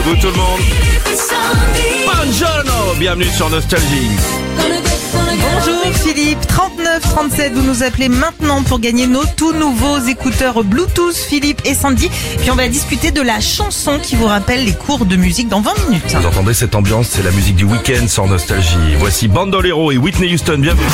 Debout tout le monde. Buongiorno, bienvenue sur Nostalgie. Bonjour Philippe, 3937, vous nous appelez maintenant pour gagner nos tout nouveaux écouteurs Bluetooth, Philippe et Sandy. Puis on va discuter de la chanson qui vous rappelle les cours de musique dans 20 minutes. Vous entendez cette ambiance, c'est la musique du week-end sur Nostalgie. Voici Bandolero et Whitney Houston, bienvenue.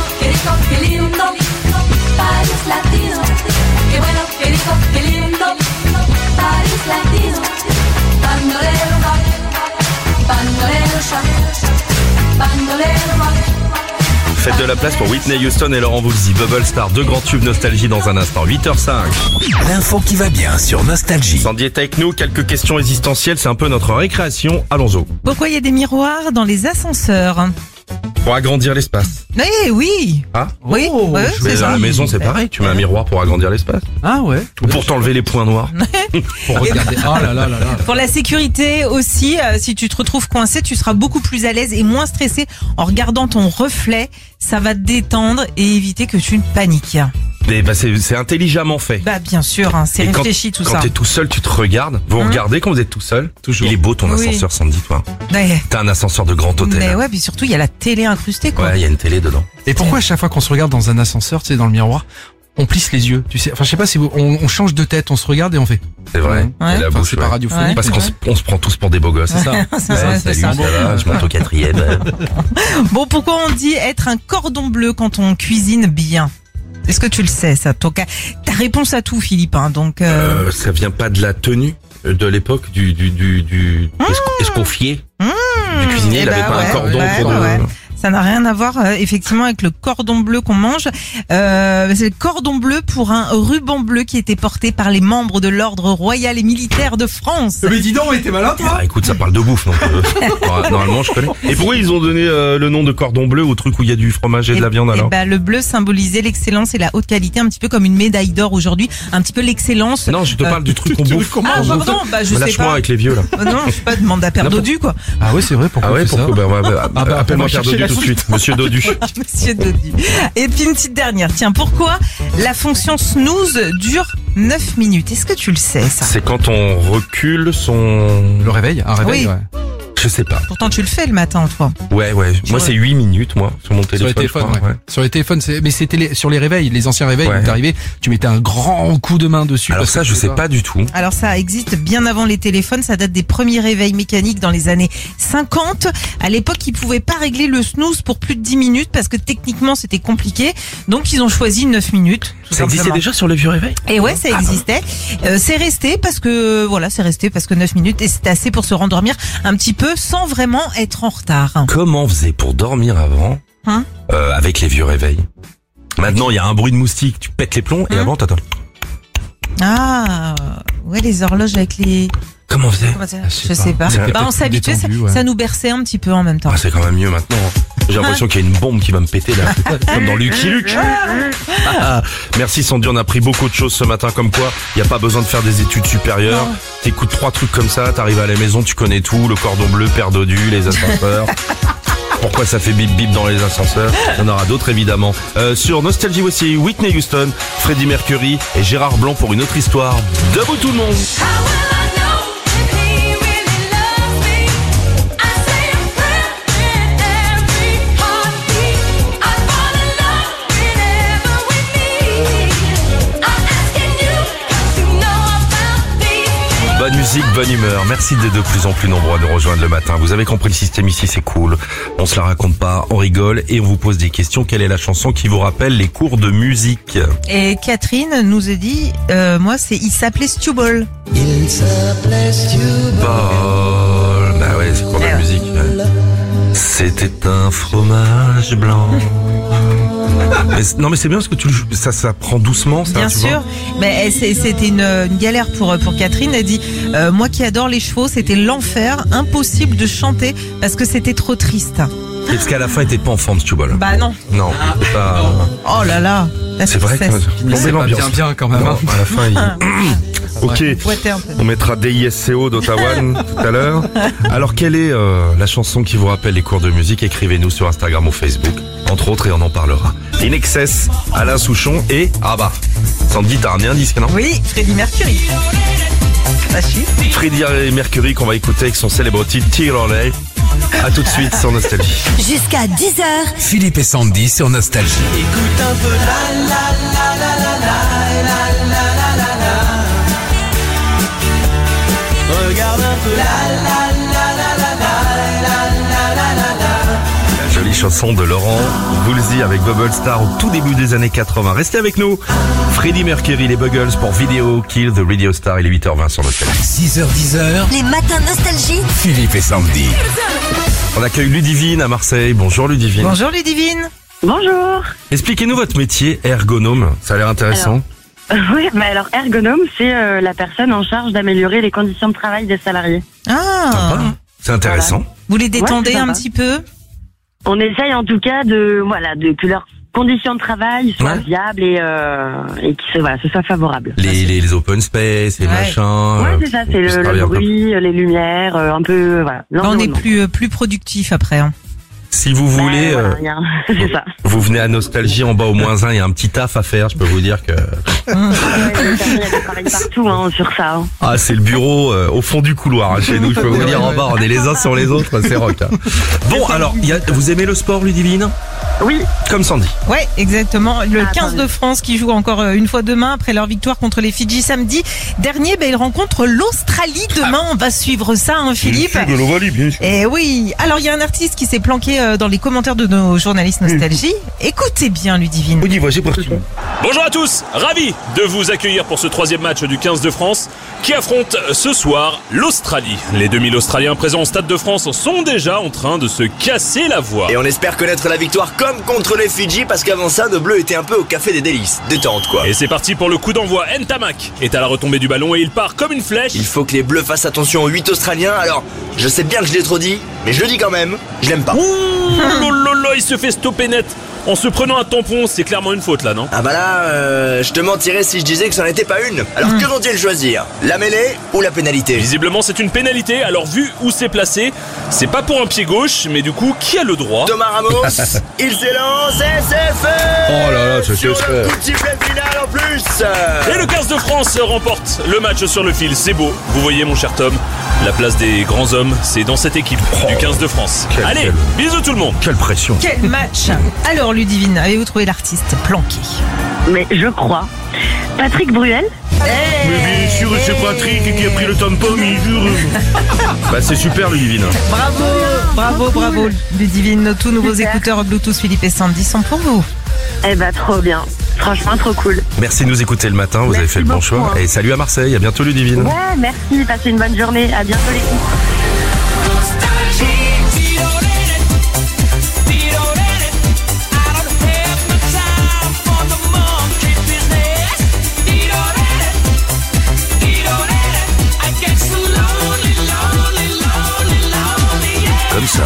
Faites de la place pour Whitney Houston et Laurent Voulzy. Bubble Star, deux grands tubes Nostalgie dans un instant. 8h05. L'info qui va bien sur Nostalgie. Sandy est avec nous, quelques questions existentielles, c'est un peu notre récréation. Allons-y. Pourquoi il y a des miroirs dans les ascenseurs? Pour agrandir l'espace. Eh oui. Ah Oui, ouais, Mais c'est à ça. la maison c'est pareil, tu mets un miroir pour agrandir l'espace. Ah ouais. Ou pour t'enlever les points noirs. Pour regarder. Oh là là là là. Pour la sécurité aussi, si tu te retrouves coincé, tu seras beaucoup plus à l'aise et moins stressé en regardant ton reflet. Ça va te détendre et éviter que tu ne paniques. Mais bah c'est intelligemment fait. Bah bien sûr, hein, c'est Et réfléchi tout quand ça. t'es tout seul, tu te regardes. Vous regardez quand vous êtes tout seul. Toujours. Il est beau ton Oui. ascenseur, Sandy, toi. Ouais. T'as un ascenseur de grand hôtel. Mais ouais, puis surtout il y a la télé incrustée quoi. Ouais, il y a une télé dedans. Et pourquoi à chaque fois qu'on se regarde dans un ascenseur, tu sais, dans le miroir, on plisse les yeux, tu sais. Enfin, je sais pas si on change de tête, on se regarde et on fait. C'est vrai. Ouais. Et la Enfin, bouche, c'est pas ouais. radiophonique. Ouais. Parce qu'on se prend tous pour des beaux gosses. C'est ça. C'est ça, c'est Salut, ça. ça va, je monte au 4e. Bon, pourquoi on dit être un cordon bleu quand on cuisine bien? Est-ce que tu le sais ça? Ta réponse à tout Philippe, hein, donc Ça vient pas de la tenue de l'époque du escoffier du cuisinier. Eh Il avait bah pas ouais, un cordon ouais, pour ouais. Ça n'a rien à voir effectivement avec le cordon bleu qu'on mange. C'est le cordon bleu pour un ruban bleu qui était porté par les membres de l'ordre royal et militaire de France. Mais dis donc, t'es malin toi. Ah, écoute, ça parle de bouffe, donc normalement je connais. Et pourquoi ils ont donné le nom de cordon bleu au truc où il y a du fromage et de la viande alors? Bah, le bleu symbolisait l'excellence et la haute qualité, un petit peu comme une médaille d'or aujourd'hui, un petit peu l'excellence. Non, je te parle du truc qu'on bouffe. Ah pardon, bah je sais Lâche-moi pas. avec les vieux là. Non, je sais pas, demande à Père Dodu quoi. Ah ouais, c'est vrai. Pourquoi Ah ouais, on fait ça pourquoi bah, appelle-moi on va Père chercher Dodu la tout de suite. Monsieur Dodu. Monsieur Dodu. Et puis une petite dernière. Tiens, pourquoi la fonction snooze dure 9 minutes? Est-ce que tu le sais ça? C'est quand on recule son... Le réveil, un réveil. Oui. Ouais. Je sais pas. Pourtant tu le fais le matin toi. Ouais. Moi c'est 8 minutes moi sur mon Sur téléphone. les téléphones, je crois, ouais. Sur les téléphones, mais c'était sur les réveils, les anciens réveils. Ouais. Où t'arrivais, tu mettais un grand coup de main dessus. Alors parce ça que je sais pas du tout. Alors ça existe bien avant les téléphones, ça date des premiers réveils mécaniques dans les années 50. À l'époque, ils pouvaient pas régler le snooze pour plus de 10 minutes parce que techniquement c'était compliqué. Donc ils ont choisi 9 minutes. tout Ça existait simplement. déjà sur le vieux réveil? Et ouais, ça existait. C'est resté parce que 9 minutes et c'est assez pour se rendormir un petit peu sans vraiment être en retard. Comment on faisait pour dormir avant Hein avec les vieux réveils? Maintenant il y a un bruit de moustique, tu pètes les plombs et avant t'attends. Ah, ouais, les horloges avec les... Comment on faisait? Je sais pas. C'est Bah, on peut-être s'habituait, détendu, ouais. ça nous berçait un petit peu en même temps. Ah, c'est quand même mieux maintenant. J'ai l'impression qu'il y a une bombe qui va me péter là, comme dans Lucky Luke. Merci Sandy, on a appris beaucoup de choses ce matin, comme quoi il n'y a pas besoin de faire des études supérieures. Non. T'écoutes 3 trucs comme ça, t'arrives à la maison, tu connais tout, le cordon bleu, Père Dodu, les ascenseurs. Pourquoi ça fait bip bip dans les ascenseurs? Il y en aura d'autres évidemment. Sur Nostalgie aussi, Whitney Houston, Freddie Mercury et Gérard Blanc pour une autre histoire. Debout tout le monde. Bonne musique, bonne humeur. Merci d'être de plus en plus nombreux à nous rejoindre le matin. Vous avez compris le système ici, c'est cool. On se la raconte pas, on rigole et on vous pose des questions. Quelle est la chanson qui vous rappelle les cours de musique? Et Catherine nous a dit, il s'appelait Stewball. Ball. Bah ouais, c'est cours de musique. C'était un fromage blanc. Mais c'est bien parce que tu le joues, ça prend doucement, ça. Bien tu sûr, vois. mais c'était une galère pour Catherine. Elle dit, moi qui adore les chevaux, c'était l'enfer, impossible de chanter parce que c'était trop triste. Et parce qu'à la fin, il était pas en forme, Stewball. Bah non. Non, c'est pas. Oh là là. C'est vrai que Mais c'est pas bien quand même. Non, hein. à la fin, Ok, Fouetter un peu. on mettra DISCO d'Ottawa tout à l'heure. Alors, quelle est la chanson qui vous rappelle les cours de musique? Écrivez-nous sur Instagram ou Facebook, entre autres, et on en parlera. In Excess, Alain Souchon et... Ah bah, Sandy, t'as un indice, non? Oui, Freddie Mercury. Bah, Versace. Freddie Mercury qu'on va écouter avec son célèbre titre Tear on It. A tout de suite sur Nostalgie. Jusqu'à 10h. Philippe et Sandy sur Nostalgie. Écoute un peu regarde un peu La jolie chanson de Laurent Voulzy avec Bubble Star au tout début des années 80. Restez avec nous. Freddie Mercury, les Buggles pour Video Kill the Radio Star. Il est 8h20 sur Nostalgie. 6h10. Les matins nostalgie. Philippe et Sandy. On accueille Ludivine à Marseille. Bonjour Ludivine. Bonjour Ludivine. Bonjour. Expliquez-nous votre métier, ergonome. Ça a l'air intéressant. Oui, mais alors ergonome, c'est la personne en charge d'améliorer les conditions de travail des salariés. Ah, C'est intéressant. vous les détendez Ouais, c'est un sympa. petit peu? On essaye en tout cas de que leurs conditions de travail soient Ouais. viables et que ce soit favorable. Les open space, les Ouais. machins. Ouais, c'est ça, c'est se le travaille un peu. bruit, les lumières, un peu voilà. On est l'environnement. plus productif après. Hein. Si vous voulez, Voilà, c'est ça. vous venez à Nostalgie en bas au -1, il y a un petit taf à faire, je peux vous dire que... Ouais, il y a du travail partout sur ça. Hein. Ah, c'est le bureau au fond du couloir hein, chez nous, je peux vous dire en bas, on est les uns sur les autres, c'est rock. Hein. Bon, alors, vous aimez le sport, Ludivine? Oui, Comme Sandy. Ouais, exactement. Le 15 attendez. de France qui joue encore une fois demain après leur victoire contre les Fidji samedi dernier. Il rencontre l'Australie demain. On va suivre ça, hein, Philippe. De l'Ovalie, bien sûr. Eh oui. Alors, il y a un artiste qui s'est planqué dans les commentaires de nos journalistes Nostalgie. Écoutez bien, Ludivine. On y va, j'ai parti. Bonjour à tous, ravi de vous accueillir pour ce 3e match du 15 de France qui affronte ce soir l'Australie. Les 2000 Australiens présents au Stade de France sont déjà en train de se casser la voix. Et on espère connaître la victoire comme contre les Fidji parce qu'avant ça, nos bleus étaient un peu au café des délices. Détente quoi. Et c'est parti pour le coup d'envoi. Ntamak est à la retombée du ballon et il part comme une flèche. Il faut que les bleus fassent attention aux 8 Australiens. Alors, je sais bien que je l'ai trop dit, mais je le dis quand même. Je l'aime pas. Ouh, lololo, il se fait stopper net. En se prenant un tampon, c'est clairement une faute là, non? Ah bah là, je te mentirais si je disais que c'en était pas une. Alors que vont-ils choisir? La mêlée ou la pénalité? Visiblement c'est une pénalité, alors vu où c'est placé, c'est pas pour un pied gauche, mais du coup, qui a le droit? Thomas Ramos, il s'élance et c'est fait. Oh là là, c'est sur fait. le coup de sifflet final en plus. Et le 15 de France remporte le match sur le fil, c'est beau. Vous voyez mon cher Tom, la place des grands hommes, c'est dans cette équipe du 15 de France. Allez, bisous tout le monde. Quelle pression. Quel match. Alors, Ludivine, avez-vous trouvé l'artiste planqué? mais je crois. Patrick Bruel. Mais bien sûr, c'est Patrick qui a pris le tampon, il jure. Bah c'est super Ludivine. Bravo, Ludivine. Nos tout nouveaux Super. écouteurs Bluetooth Philippe et Sandy sont pour vous. Eh ben trop bien. Franchement, trop cool. Merci de nous écouter le matin, vous avez Merci fait le bon beaucoup, choix. hein. Et salut à Marseille, à bientôt Ludivine. Ouais, merci. Passez une bonne journée. À bientôt les filles. Comme ça.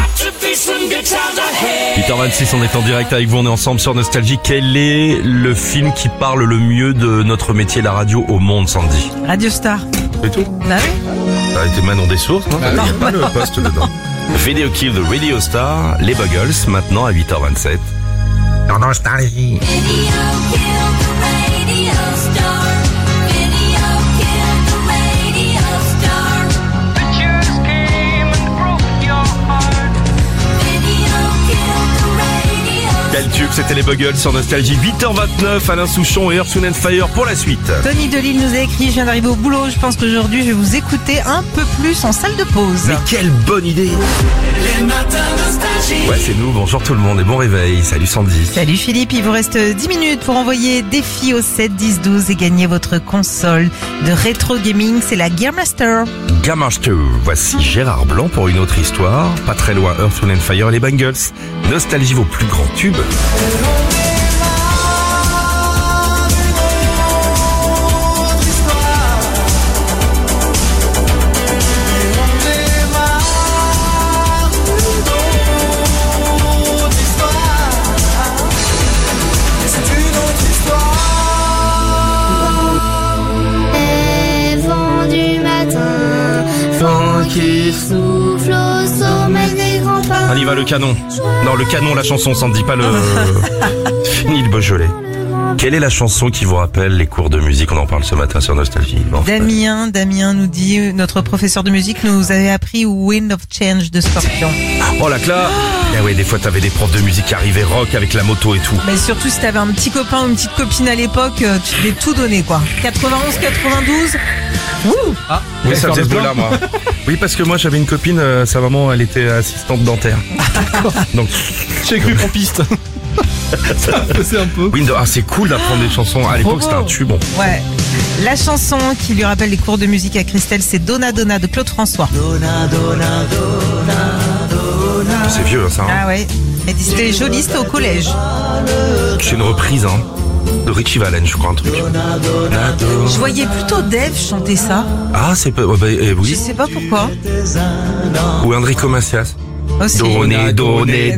8h26, on est en direct avec vous, on est ensemble sur Nostalgie. Quel est le film qui parle le mieux de notre métier, la radio, au monde, Sandy? Radio Star. C'est tout? Bah oui. Ça a été Manon des sources, non? Il n'y a pas le poste dedans. Video Kill the Radio Star, les Buggles, maintenant à 8h27. Dans Nostalgie. Quel tube, c'était les Buggles sur Nostalgie. 8h29, Alain Souchon et Earth, Wind and Fire pour la suite. Tony Delille nous a écrit, je viens d'arriver au boulot, je pense qu'aujourd'hui je vais vous écouter un peu plus en salle de pause. Mais quelle bonne idée! les matins nostalgie. Ouais, c'est nous, bonjour tout le monde et bon réveil. Salut Sandy. Salut Philippe, il vous reste 10 minutes pour envoyer défi au 7 10 12 et gagner votre console de rétro gaming, c'est la Gearmaster. Gamaster, voici Gérard Blanc pour une autre histoire. Pas très loin, Earth, Wind and Fire et les Bangles. Nostalgie, vos plus grands tubes. Vent du matin, vent qui souffle au sommet des grands pins. On y va, le canon. Non, le canon, la chanson, Sandy, pas le... Fini le Beaujolais. Le vent Quelle est la chanson qui vous rappelle les cours de musique? On en parle ce matin sur Nostalgie. Bon, Damien nous dit, notre professeur de musique nous avait appris Wind of Change de Scorpion. Oh la classe. Eh oui, des fois t'avais des profs de musique qui arrivaient rock avec la moto et tout. Mais surtout si t'avais un petit copain ou une petite copine à l'époque, tu devais tout donner quoi. 91, 92. Wouh. Ah, oui, ça faisait ce bruit-là, moi. Oui, parce que moi j'avais une copine, sa maman elle était assistante dentaire. Donc J'ai cru qu'en piste. Ça faisait un peu. oui, c'est cool d'apprendre des chansons. À l'époque c'était un tube. Bon. Ouais. La chanson qui lui rappelle les cours de musique à Christelle, c'est Donna Donna de Claude François. C'est vieux ça. Ah ouais. Elle dit c'était joli, c'était au collège. C'est une reprise de Richie Valens, je crois, un truc. Je voyais plutôt Dave chanter ça. Ah, c'est pas. Je Oui. sais pas pourquoi. Ou Enrico Macias. Aussi. Donnez.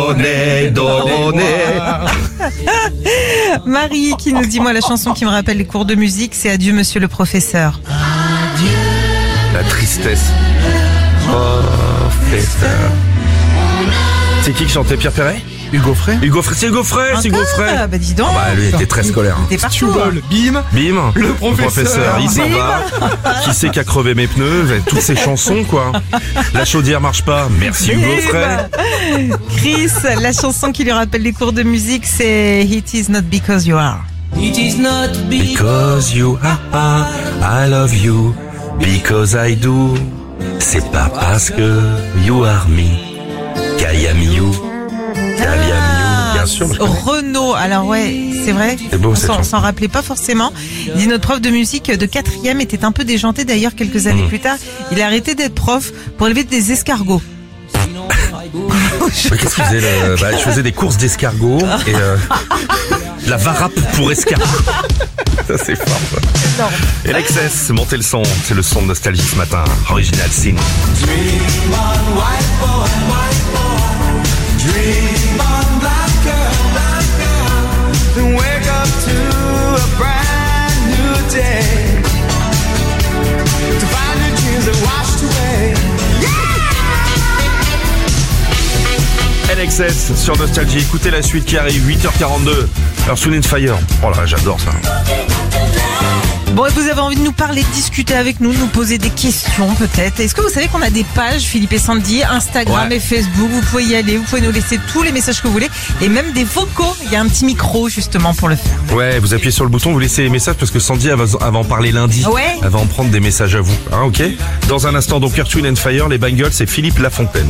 Marie qui nous dit, moi la chanson qui me rappelle les cours de musique, c'est Adieu monsieur le professeur. La tristesse. Professeur. C'est qui chantait? Pierre Perret? Hugo Frey. C'est Hugo Frey. Bah dis donc. Bah lui il était très scolaire. T'es partout. Bim. Bim. Le professeur. Il s'en va. Qui c'est qui a crevé mes pneus? Toutes ces chansons quoi. La chaudière marche pas. Merci Hugo Frey. Chris, la chanson qui lui rappelle les cours de musique, c'est It Is Not Because You Are. It is not Because you are, I love you. Because I do. C'est pas parce que you are me qu'I am you. Bien sûr. Renaud, alors ouais, c'est vrai. C'est beau, cette on chanson. s'en rappelait pas forcément. Il dit notre prof de musique de 4e était un peu déjanté d'ailleurs quelques années plus tard. Il a arrêté d'être prof pour élever des escargots. Mais qu'est-ce qu'il faisait je faisais des courses d'escargots et la varappe pour escargots. Ça c'est fort. Ça. Et l'Excess, montez le son. C'est le son de Nostalgie ce matin. Original Sin. Dream on, black girl, and wake up to a brand new day. To find your dreams are washed away. LXS sur Nostalgie. Écoutez la suite qui arrive, 8h42. Alors Soon and Fire. Oh là, j'adore ça. Bon, et vous avez envie de nous parler, de discuter avec nous, de nous poser des questions peut-être. Est-ce que vous savez qu'on a des pages, Philippe et Sandy, Instagram et Facebook? Vous pouvez y aller, vous pouvez nous laisser tous les messages que vous voulez et même des vocaux. Il y a un petit micro justement pour le faire. Ouais, vous appuyez sur le bouton, vous laissez les messages parce que Sandy elle va en parler lundi. Ouais. Elle va en prendre des messages à vous. Hein, ok. Dans un instant, donc Earth, Wind and Fire, les Bangles, c'est Philippe Lafontaine.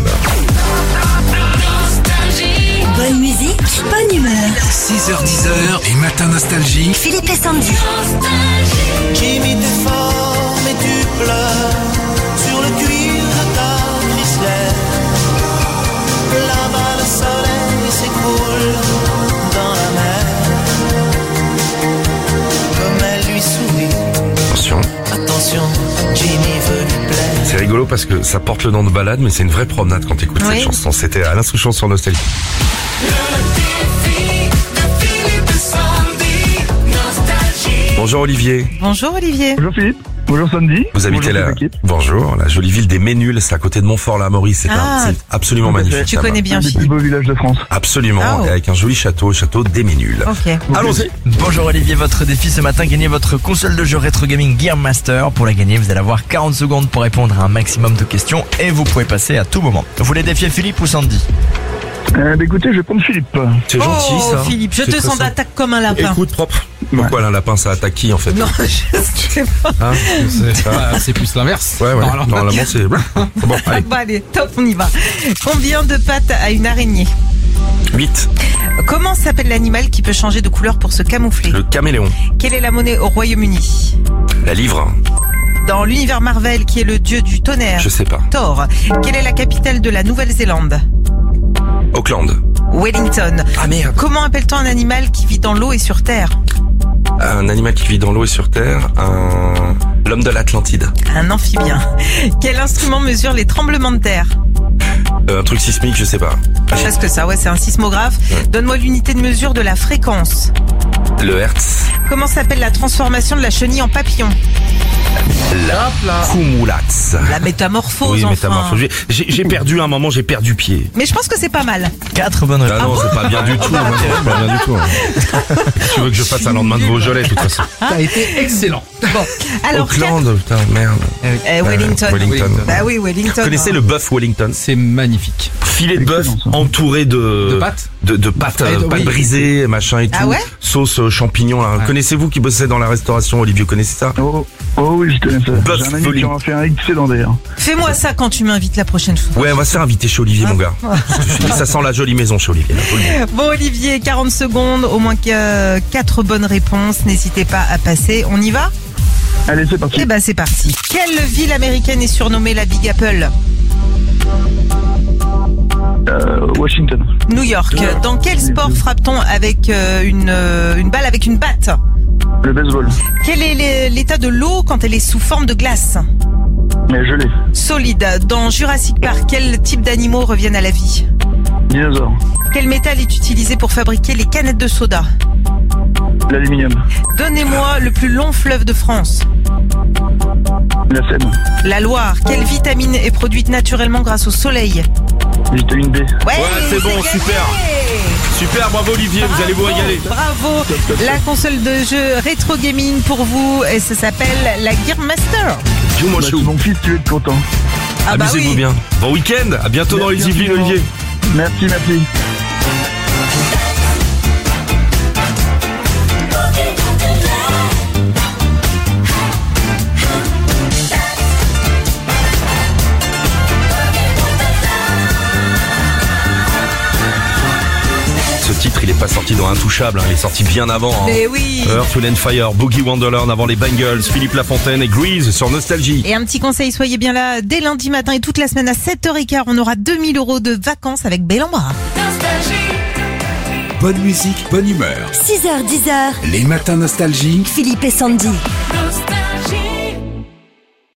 Bonne musique, bonne humeur. 6h10 et Matin Nostalgie. Philippe et Sandy. Jimmy, t'es fort, mais tu pleures sur le cuir de ta Chrysler. Là-bas, le soleil s'écoule dans la mer. Comme elle lui sourit. Attention. Attention, Jimmy veut lui plaire. C'est rigolo parce que ça porte le nom de balade, mais c'est une vraie promenade quand t'écoutes Oui. cette chanson. C'était Alain Souchon sur Nostalgie. Bonjour Olivier. Bonjour Olivier. Bonjour Philippe, bonjour Sandy. Vous habitez bonjour là. toute l'équipe. Bonjour, la jolie ville des Ménules, c'est à côté de Montfort-la-Maurice. C'est c'est absolument Tout à fait. magnifique. Tu là-bas. connais bien Un des plus Philippe. beaux villages de France. Absolument, Ah, oh. et avec un joli château, le château des Ménules. Ok. Allons-y. Bonjour Olivier, votre défi ce matin, gagnez votre console de jeu Retro Gaming Gear Master. Pour la gagner, vous allez avoir 40 secondes pour répondre à un maximum de questions et vous pouvez passer à tout moment. Vous voulez défier Philippe ou Sandy? Écoutez, je vais prendre Philippe. C'est gentil Oh ça. Philippe, je C'est te très sens simple. d'attaque comme un lapin. Écoute propre. Pourquoi un lapin ça attaque qui en fait? Non, je sais pas. Hein C'est plus l'inverse. Ouais, ouais. Alors, Normalement c'est. Bon, allez. Bon allez, top, on y va. Combien de pattes a une araignée? 8. Comment s'appelle l'animal qui peut changer de couleur pour se camoufler? Le caméléon. Quelle est la monnaie au Royaume-Uni? La livre. Dans l'univers Marvel, qui est le dieu du tonnerre? Je sais pas. Thor. Quelle est la capitale de la Nouvelle-Zélande? Auckland. Wellington. Ah merde. Comment appelle-t-on un animal qui vit dans l'eau et sur terre? Un animal qui vit dans l'eau et sur terre. L'homme de l'Atlantide. Un amphibien. Quel instrument mesure les tremblements de terre? Un truc sismique, je sais pas. Presque ça, ouais, c'est un sismographe. Ouais. Donne-moi l'unité de mesure de la fréquence. Le Hertz. Comment s'appelle la transformation de la chenille en papillon? La cumulats. La métamorphose, Oui, enfin. métamorphose. J'ai perdu un moment, j'ai perdu pied. Mais je pense que c'est pas mal. 4 bonnes réponses. Ah non, c'est pas bien du tout. Non, c'est pas bien du tout. Tu veux que je fasse un lendemain de Beaujolais, de toute façon. Ça a été excellent. Bon, alors Auckland, putain, merde. Wellington. Wellington. Bah oui, Wellington. Vous connaissez le bœuf Wellington? C'est magnifique. Filet de bœuf Excellent, ça. entouré De pâtes de pâtes, Oui. pâtes brisées, machin et tout. Ah ouais? Sauce champignons. Là. Ouais. Connaissez-vous qui bossait dans la restauration, Olivier, vous connaissez ça? Oh oui, je connais ça. Bœuf J'ai un ami qui Wellington. en a fait un excellent d'ailleurs. Fais-moi ça quand tu m'invites la prochaine fois. Ouais, on va se faire inviter chez Olivier, mon gars. Ça sent la jolie maison chez Olivier. Là, faut le dire. Bon, Olivier, 40 secondes, au moins que 4 bonnes réponses. N'hésitez pas à passer. On y va? Allez, c'est parti. Eh ben, c'est parti. Quelle ville américaine est surnommée la Big Apple? Washington. New York. Dans quel sport frappe-t-on avec une balle avec une batte? Le baseball. Quel est l'état de l'eau quand elle est sous forme de glace? Mais gelé. Solide. Dans Jurassic Park, quel type d'animaux reviennent à la vie? Dinosaure. Quel métal est utilisé pour fabriquer les canettes de soda? L'aluminium. Donnez-moi le plus long fleuve de France. La Seine. La Loire. Quelle vitamine est produite naturellement grâce au soleil? Vitamine D. Ouais, c'est bon, gagné. super. Super, bravo Olivier, vous allez vous régaler. Bravo. La console de jeu rétro gaming pour vous, et ça s'appelle la Gear Master. Dis-moi, Bah, chou. mon fils, tu es content. Ah bah Amusez-vous oui. bien. Bon week-end, à bientôt dans les Merci Yvelines, infiniment. Olivier. Merci, merci. Ce titre, il est pas sorti dans Intouchable, hein, il est sorti bien avant. Hein. Mais oui. Earth, Wind and Fire, Boogie Wonderland avant les Bangles, Philippe Lafontaine et Grease sur Nostalgie. Et un petit conseil, soyez bien là dès lundi matin et toute la semaine à 7h15. On aura 2000 € de vacances avec Bellambra. Bonne musique, bonne humeur. 6h, 10h, Les matins nostalgie. Philippe et Sandy.